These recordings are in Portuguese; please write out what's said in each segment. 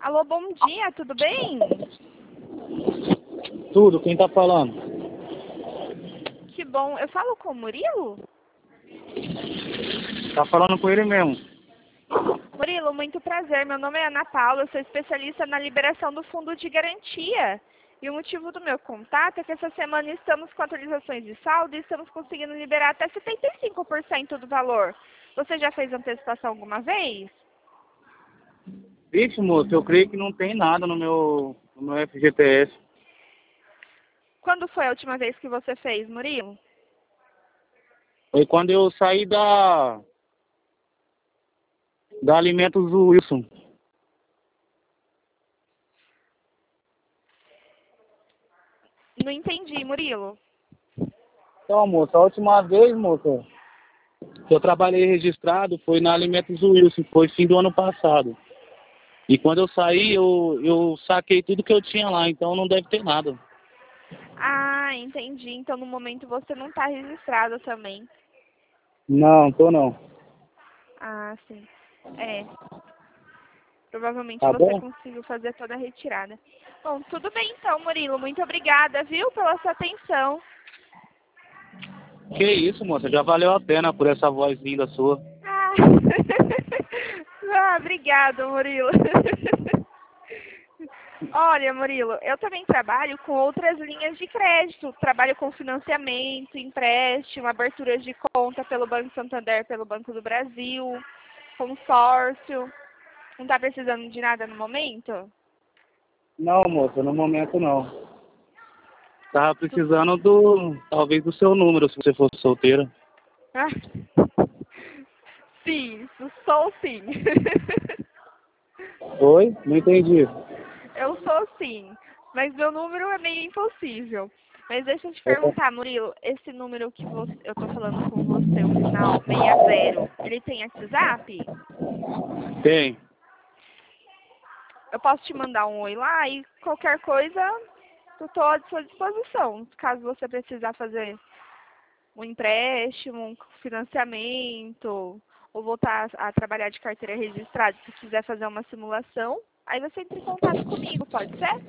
Alô, bom dia, tudo bem? Tudo, quem tá falando? Que bom. Eu falo com o Murilo? Tá falando com ele mesmo. Murilo, muito prazer. Meu nome é Ana Paula, eu sou especialista na liberação do fundo de garantia. E o motivo do meu contato é que essa semana estamos com atualizações de saldo e estamos conseguindo liberar até 75% do valor. Você já fez antecipação alguma vez? Vixe, moço, eu creio que não tem nada no meu FGTS. Quando foi a última vez que você fez, Murilo? Foi quando eu saí da Alimentos Wilson. Não entendi, Murilo. Então, moço, a última vez, moço, que eu trabalhei registrado foi na Alimentos Wilson, foi fim do ano passado. E quando eu saí, eu saquei tudo que eu tinha lá, então não deve ter nada. Ah, entendi. Então no momento você não está registrado também. Não, tô não. Ah, sim. É. Provavelmente Tá você bom? conseguiu fazer toda a retirada. Bom, tudo bem então, Murilo. Muito obrigada, viu, pela sua atenção. Que isso, moça, já valeu a pena por essa voz linda sua. Ah, obrigada, Murilo. Olha, Murilo, eu também trabalho com outras linhas de crédito. Trabalho com financiamento, empréstimo, abertura de conta pelo Banco Santander, pelo Banco do Brasil, consórcio. Não está precisando de nada no momento? Não, moça, no momento não. Tava Tu- precisando talvez do seu número, se você fosse solteira. Ah, sim, sou sim. Oi? Não entendi. Eu sou sim, mas meu número é meio impossível. Mas deixa eu te É, perguntar, Murilo, esse número que eu tô falando com você, o final 60, ele tem WhatsApp? tem. Eu posso te mandar um oi lá e qualquer coisa eu tô à sua disposição. Caso você precisar fazer um empréstimo, um financiamento, ou voltar a trabalhar de carteira registrada, se quiser fazer uma simulação, aí você entra em contato comigo, pode ser?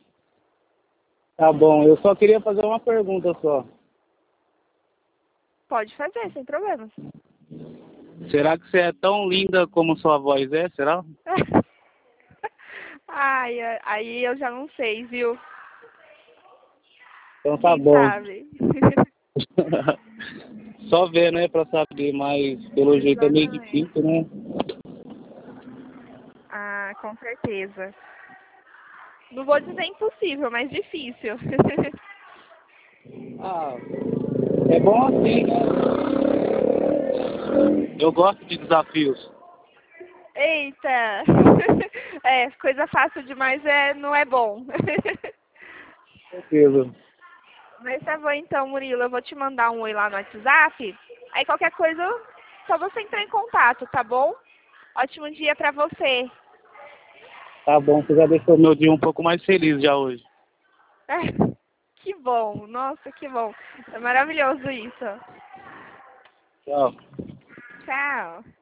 Tá bom, eu só queria fazer uma pergunta só. Pode fazer, sem problemas. Será que você é tão linda como sua voz é, será? Ai, aí eu já não sei, viu? Então tá Quem bom. sabe? Só ver, né, pra saber, mas pelo jeito é meio Exatamente. difícil, né? Ah, com certeza. Não vou dizer impossível, mas difícil. Ah, é bom assim, né? Eu gosto de desafios. Eita! É, coisa fácil demais não é bom. Com certeza. Mas tá bom então, Murilo. Eu vou te mandar um oi lá no WhatsApp. Aí qualquer coisa, só você entrar em contato, tá bom? Ótimo dia pra você. Tá bom, você já deixou meu dia um pouco mais feliz já hoje. Que bom, nossa, que bom. É maravilhoso isso. Tchau. Tchau.